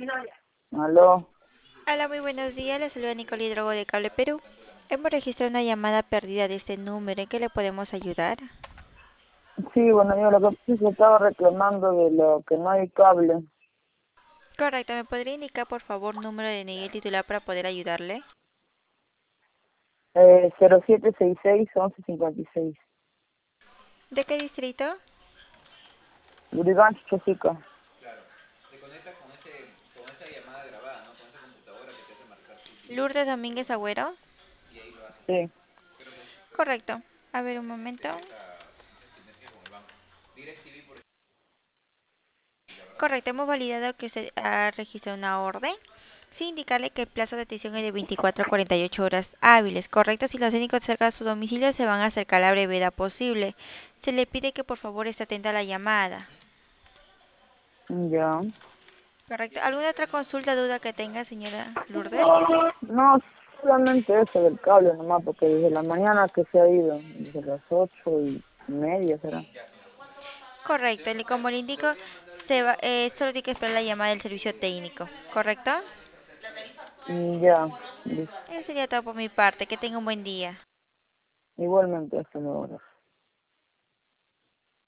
Aló. Hola, muy buenos días. Les saluda Nicole Hidrogo de Cable Perú. Hemos registrado una llamada perdida de este número. ¿En qué le podemos ayudar? Sí, bueno, yo lo que pasa es que estaba reclamando de lo que no hay cable. Correcto. ¿Me podría indicar, por favor, número de NIE titular para poder ayudarle? 0766-1156. ¿De qué distrito? Lurigancho, Chosica. Lourdes Domínguez Agüero. Sí, Correcto. A ver, un momento. Correcto. Hemos validado que usted ha registrado una orden. Sin indicarle que el plazo de atención es de 24 a 48 horas hábiles. Correcto. Si los técnicos cerca de su domicilio se van a acercar a la brevedad posible. Se le pide que por favor esté atenta a la llamada. ya. Correcto. ¿Alguna otra consulta, duda que tenga, señora Lourdes? No, solamente eso del cable nomás, porque desde la mañana que se ha ido, desde las 8:30 será. Correcto. Como le indico, solo tiene que esperar la llamada del servicio técnico. ¿Correcto? Ya, listo. Eso sería todo por mi parte. Que tenga un buen día. Igualmente, hasta luego.